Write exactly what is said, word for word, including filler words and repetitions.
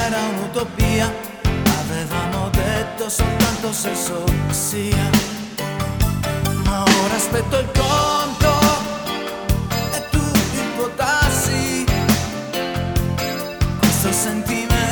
era un'utopia, avevano detto soltanto se so sia, ma ora aspetto il